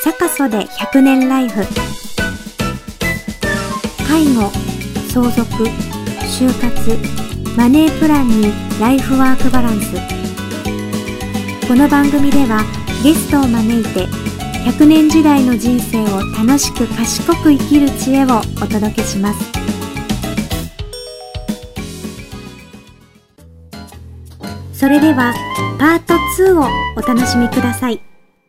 坂曽で100年ライフ。介護、相続、就活、マネープランにライフワークバランス。この番組ではゲストを招いて100年時代の人生を楽しく賢く生きる知恵をお届けします。それではパート2をお楽しみください。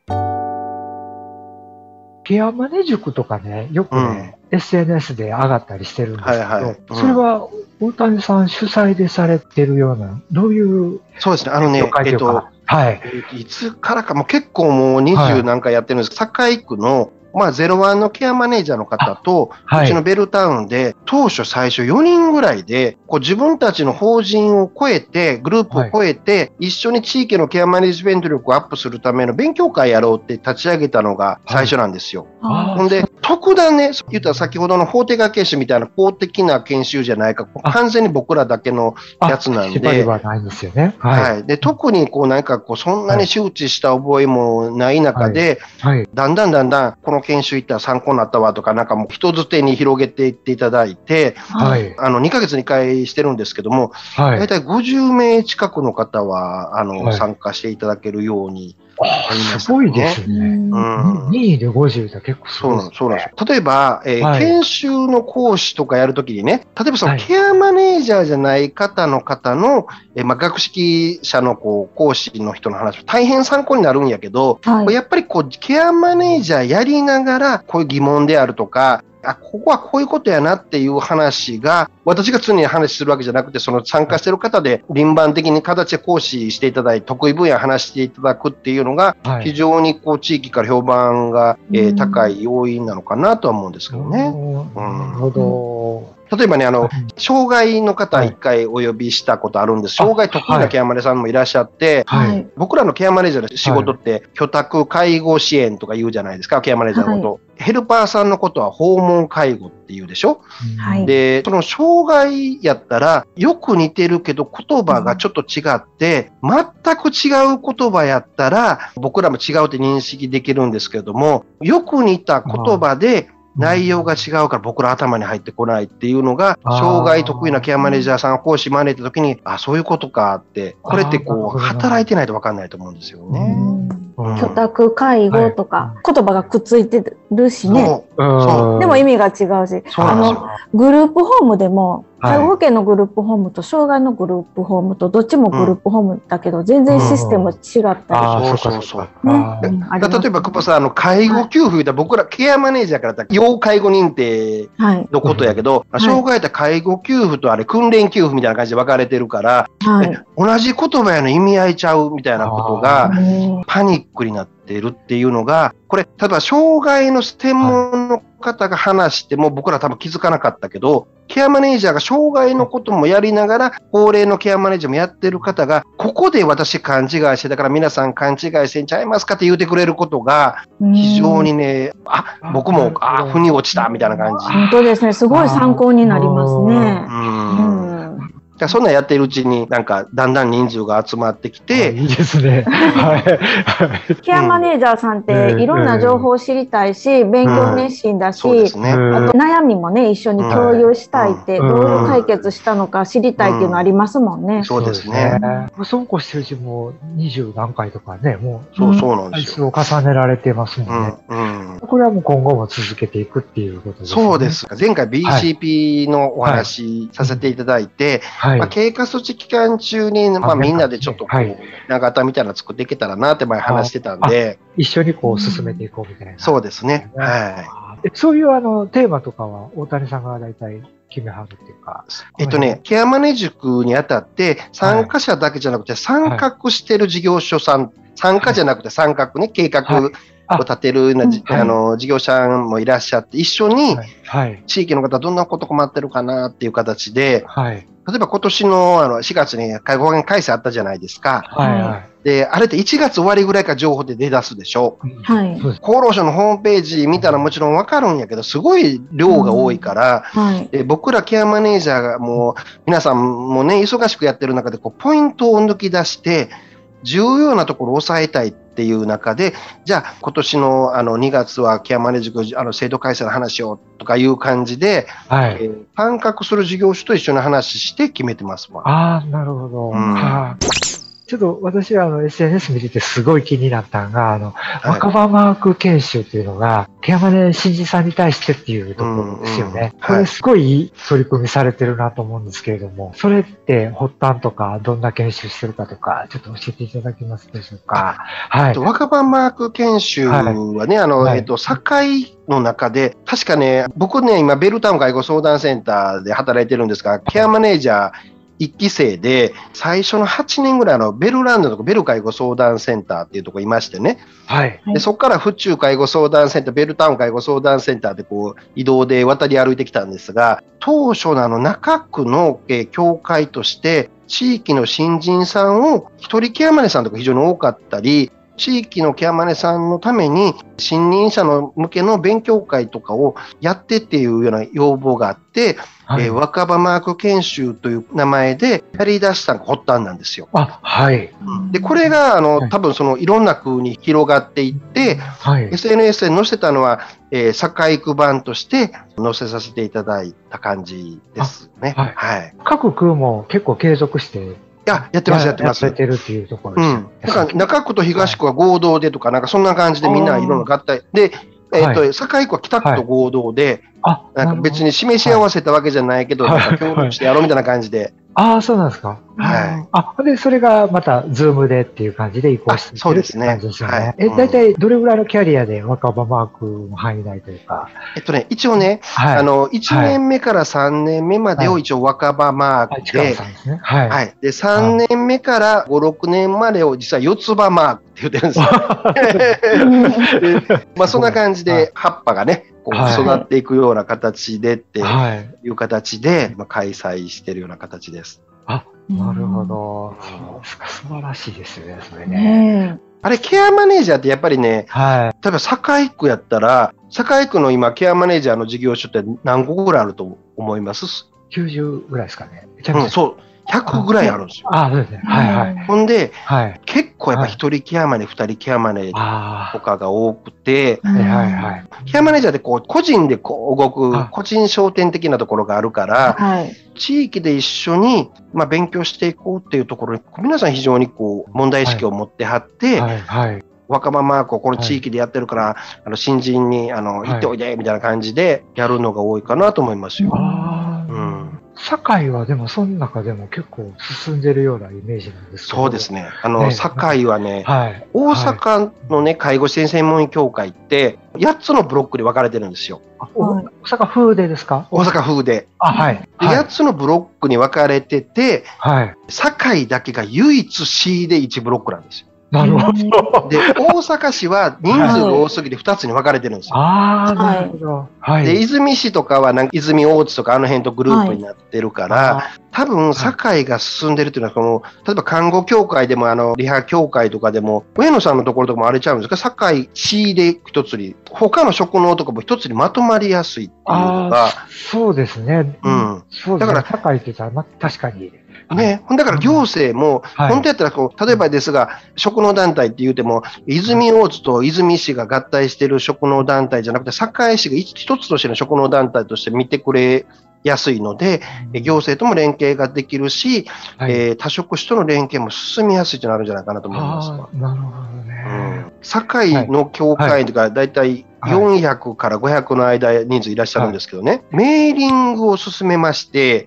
ケアマネ塾とかね、よくね、SNS で上がったりしてるんですけど、それは大谷さん主催でされてるような、どういう？ そうですね、いつからか、もう結構もう20何回やってるんですけど、堺区の01のケアマネージャーの方と、うちのベルタウンで、当初最初4人ぐらいで、自分たちの法人を超えて、グループを超えて、一緒に地域のケアマネジメント力をアップするための勉強会やろうって立ち上げたのが最初なんですよ。ほんで、特段ね、言ったら先ほどの法定化研修みたいな公的な研修じゃないか、完全に僕らだけのやつなんで。 縛りはないんですよね。 で、特にそんなに周知した覚えもない中で、だんだん、この研修行ったら参考になったわとか、もう人づてに広げていっていただいて、2ヶ月に1回してるんですけども、だいたい50名近くの方は、参加していただけるようになりましたね。 すごいですね。2位で50って結構すごいですね。 そうなんです。例えば、研修の講師とかやるときにね、例えばそのケアマネージャーじゃない方の学識者の講師の人の話、大変参考になるんやけど、やっぱりケアマネージャーやりながら、こういう疑問であるとか、ここはこういうことやなっていう話が、私が常に話するわけじゃなくて、その参加している方で輪番的に形で講師していただいて、得意分野話していただくっていうのが、非常に地域から評判が高い要因なのかなとは思うんですけどね。 なるほど。 例えばね、障害の方一回お呼びしたことあるんです。障害得意なケアマネさんもいらっしゃって、僕らのケアマネージャーの仕事って、居宅介護支援とか言うじゃないですか、ケアマネージャーのこと。ヘルパーさんのことは訪問介護って言うでしょ。で、その障害やったら、よく似てるけど言葉がちょっと違って、全く違う言葉やったら、僕らも違うって認識できるんですけれども、よく似た言葉で、内容が違うから僕ら頭に入ってこないっていうのが、障害得意なケアマネージャーさんを講師招いたときに、そういうことかって、これって働いてないと分かんないと思うんですよね。 居宅介護とか、言葉がくっついてるしね。でも意味が違うし、グループホームでも、介護保険のグループホームと障害のグループホームとどっちもグループホームだけど、全然システム違ったり。 例えば久保さん、介護給付で僕らケアマネージャーからだったら要介護認定のことやけど、障害だ介護給付と訓練給付みたいな感じで分かれてるから、同じ言葉やの意味合いちゃうみたいなことがパニックになっているっていうのが、これ例えば障害の専門の方が話しても僕ら多分気づかなかったけど、ケアマネージャーが障害のこともやりながら高齢のケアマネージャーもやってる方が、ここで私勘違いしてだから皆さん勘違いせんちゃいますかって言うてくれることが非常にね、僕も腑に落ちたみたいな感じ。 本当ですね、すごい参考になりますね。 そんなんやっているうちにだんだん人数が集まってきて、 いいですね。 ケアマネージャーさんっていろんな情報を知りたいし、勉強熱心だし、あと悩みもね、一緒に共有したいって、どういう解決したのか知りたいっていうのありますもんね。 そうですね。 そうこうしてるうちも20何回とかね、もうそうなんですよ。 回数を重ねられてますもんね。これはもう今後も続けていくっていうことですね。 そうです。前回 BCP のお話させていただいて、経過措置期間中に、みんなでちょっと長型みたいなの作っていけたらなって前話してたんで、 一緒に進めていこうみたいな。 そうですね。 そういうテーマとかは大谷さんが大体決めはるっていうか。 ケアマネ塾にあたって参加者だけじゃなくて参画してる事業所さん、参加じゃなくて参画ね、計画を立てるような事業者もいらっしゃって、一緒に地域の方どんなこと困ってるかなっていう形で、例えば今年の4月に介護保険改正あったじゃないですか。で、あれって1月終わりぐらいから情報で出だすでしょ。厚労省のホームページ見たらもちろんわかるんやけど、すごい量が多いから、僕らケアマネージャーがもう、皆さんもね、忙しくやってる中でポイントを抜き出して、重要なところを抑えたいってっていう中で、じゃあ今年の2月はケアマネ塾制度改正の話をとかいう感じで、参画する事業所と一緒に話して決めてますもん。 ああ、なるほど。ちょっと私はSNS 見ててすごい気になったのが、若葉マーク研修っていうのが、ケアマネ新人さんに対してっていうところですよね。これすごいいい取り組みされてるなと思うんですけれども、それって発端とか、どんな研修してるかとか、ちょっと教えていただけますでしょうか。 若葉マーク研修はね、堺の中で、確かね、僕ね、今、ベルタウン介護相談センターで働いてるんですが、ケアマネージャー、1期生で、最初の8年ぐらいベルランドとかベル介護相談センターっていうところいましてね。で、そこから府中介護相談センター、ベルタウン介護相談センターで移動で渡り歩いてきたんですが、当初の中区の協会として、地域の新人さんを一人ケアマネさんとか非常に多かったり、地域のケアマネさんのために新任者の向けの勉強会とかをやってっていうような要望があって、若葉マーク研修という名前でやり出したのが発端なんですよ。で、これが多分いろんな区に広がっていって、SNS で載せたのは、堺区版として載せさせていただいた感じですね。 各区も結構継続してやってます。やってるっていうところです。 なんか中区と東区は合同でとか、なんかそんな感じでみんないろんな合体で、堺区は北区と合同で、なんか別に示し合わせたわけじゃないけど、なんか協力してやろうみたいな感じで。 そうなんですか。で、それがまた、ズームでっていう感じで移行していくって感じですよね。大体どれぐらいのキャリアで若葉マークの範囲内というか。 一応ね、1年目から3年目までを一応若葉マークで、で、3年目から5、6年までを実は四つ葉マークって言ってるんですよ。そんな感じで葉っぱがね、育っていくような形でっていう形で開催しているような形です。 なるほど。そうですか。素晴らしいですよね、それね。 あれ、ケアマネージャーってやっぱりね、例えば堺区やったら、堺区の今、ケアマネージャーの事業所って何個ぐらいあると思います？ 90 ぐらいですかね。 そう。100ぐらいあるんですよ。 そうですね。 ほんで、結構やっぱ一人ケアマネ、二人ケアマネとかが多くて、ケアマネージャーで個人で動く、個人商店的なところがあるから、地域で一緒に勉強していこうっていうところに、皆さん非常に問題意識を持ってはって、若葉マークをこの地域でやってるから、新人に行っておいでみたいな感じでやるのが多いかなと思いますよ。 堺はでもその中でも結構進んでるようなイメージなんですけど。 そうですね。堺はね、大阪のね、介護支援専門医協会って8つのブロックで分かれてるんですよ。 大阪風でですか？ 大阪風で。8つのブロックに分かれてて、堺だけが唯一 C で1ブロックなんですよ。 なるほど。 で、大阪市は人数が多すぎて2つに分かれてるんですよ。 なるほど。 で、泉市とかは泉大津とかあの辺とグループになってるから、多分、堺が進んでるっていうのは、例えば看護協会でも、リハ協会とかでも、上野さんのところとかもあれちゃうんですか、堺市で一つに、他の職能とかも一つにまとまりやすいっていうのが。 そうですね。だから、堺って言ったら、確かに。 だから行政も、本当やったら例えばですが、職能団体って言うても、泉大津と泉市が合体している職能団体じゃなくて、堺市が一つとしての職能団体として見てくれやすいので、行政とも連携ができるし、他職種との連携も進みやすいとなるんじゃないかなと思います。 なるほどね。 堺の協会がだいたい400から500の間人数いらっしゃるんですけどね、メーリングを進めまして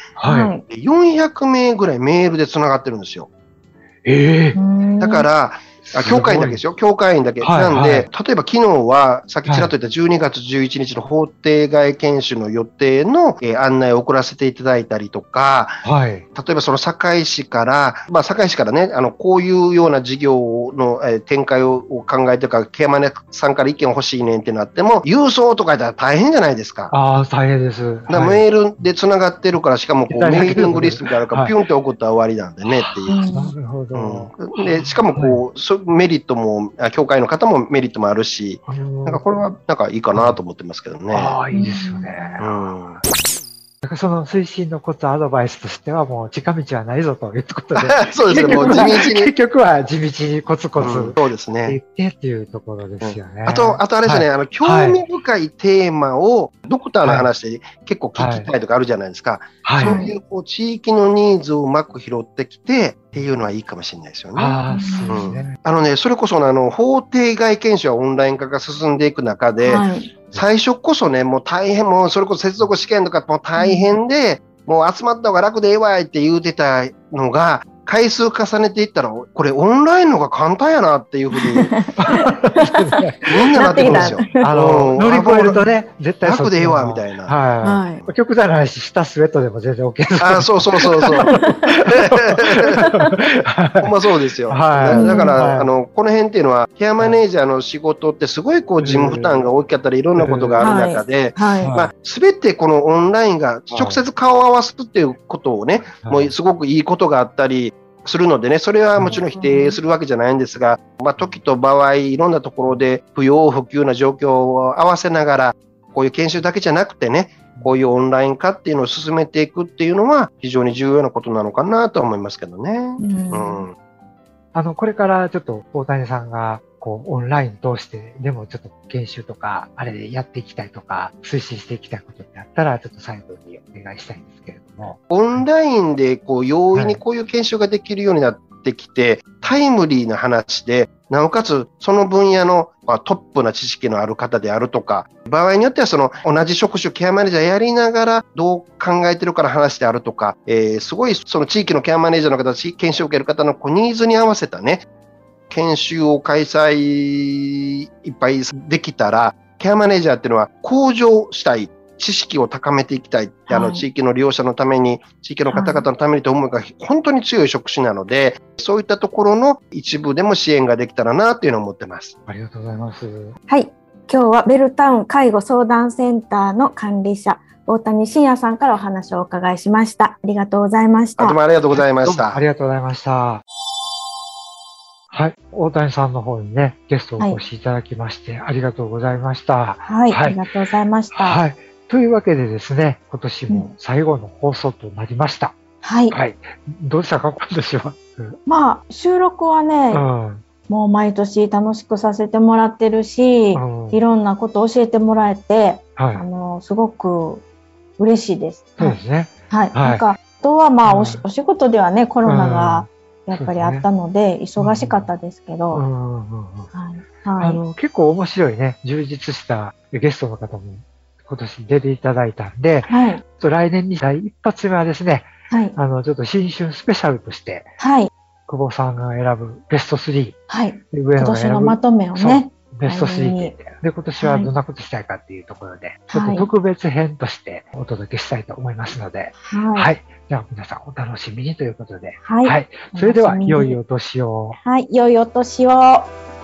、400名ぐらいメールでつながってるんですよ。だから、協会員だけですよ。協会員だけ。なんで、例えば昨日は、さっきちらっと言った12月11日の法定外研修の予定の案内を送らせていただいたりとか、例えばその堺市から、堺市からね、こういうような事業の展開を考えてるから、ケアマネさんから意見欲しいねんってなっても、郵送とかやったら大変じゃないですか。 大変です。 メールで繋がってるから、しかもメーリングリストみたいなのからピュンって送ったら終わりなんでねっていう。 なるほど。 で、しかもメリットも、協会の方もメリットもあるし、なんかこれはなんかいいかなと思ってますけどね。 いいですよね。 だからその推進のコツアドバイスとしてはもう近道はないぞということで。 そうですね、もう地道に。 結局は地道にコツコツ、 そうですね。 言ってっていうところですよね。 あとあれですね、興味深いテーマをドクターの話で結構聞きたいとかあるじゃないですか。そういう地域のニーズをうまく拾ってきてっていうのはいいかもしれないですよね。 そうですね。 それこそ法定外研修はオンライン化が進んでいく中で、最初こそね、もう大変、もうそれこそ接続試験とかもう大変で、もう集まった方が楽でええわいって言うてたのが、回数重ねていったら、これオンラインの方が簡単やなっていうふうに、みんななってくるんですよ。 乗り越えるとね、絶対楽でええわみたいな。 極端な話、下スウェットでも全然 OK です。 そう。ほんまそうですよ。だから、この辺っていうのは、ケアマネージャーの仕事ってすごい事務負担が大きかったり、いろんなことがある中で、すべてこのオンラインが直接顔を合わすっていうことをね、もうすごくいいことがあったり、するのでね、それはもちろん否定するわけじゃないんですが、時と場合、いろんなところで不要不急な状況を合わせながら、こういう研修だけじゃなくてね、こういうオンライン化っていうのを進めていくっていうのは非常に重要なことなのかなと思いますけどね。 これからちょっと大谷さんがオンライン通してでもちょっと研修とかあれでやっていきたいとか推進していきたいことってあったらちょっと最後にお願いしたいんですけれども。 オンラインで容易にこういう研修ができるようになってきて、タイムリーな話で、なおかつその分野のトップな知識のある方であるとか、場合によっては同じ職種ケアマネージャーやりながらどう考えてるから話であるとか、すごいその地域のケアマネージャーの方、研修を受ける方のニーズに合わせたね、研修を開催いっぱいできたら、ケアマネージャーっていうのは向上したい、知識を高めていきたい、地域の利用者のために、地域の方々のためにという思いが本当に強い職種なので、そういったところの一部でも支援ができたらなというのを思ってます。 ありがとうございます。 はい。今日はベルタウン介護相談センターの管理者、大谷信也さんからお話をお伺いしました。ありがとうございました。 どうもありがとうございました。 ありがとうございました。はい。大谷さんの方にね、ゲストをお越しいただきまして、ありがとうございました。 はい。ありがとうございました。 はい。というわけでですね、今年も最後の放送となりました。 はい。 はい。どうでしたか、今年は。 収録はね、もう毎年楽しくさせてもらってるし、いろんなことを教えてもらえて、すごく嬉しいです。 そうですね。 はい。あとはお仕事ではね、コロナがやっぱりあったので、忙しかったですけど、 結構面白いね、充実したゲストの方も今年出ていただいたんで、来年に第一発目はですね、ちょっと新春スペシャルとして、久保さんが選ぶベスト3、 今年のまとめをね、 ベスト3で、今年はどんなことしたいかっていうところで、ちょっと特別編としてお届けしたいと思いますので、はい。じゃあ皆さんお楽しみにということで、はい。それでは、良いお年を。 はい、良いお年を。